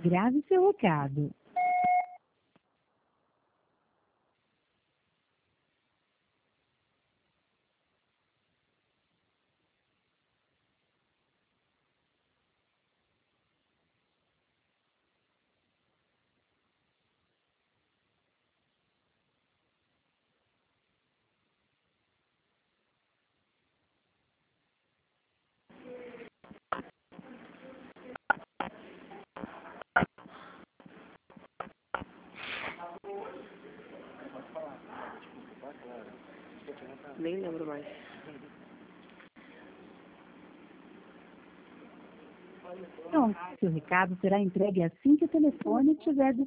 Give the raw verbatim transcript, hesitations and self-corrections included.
Grave seu recado. Nem lembro mais. Então, seu recado será entregue assim que o telefone estiver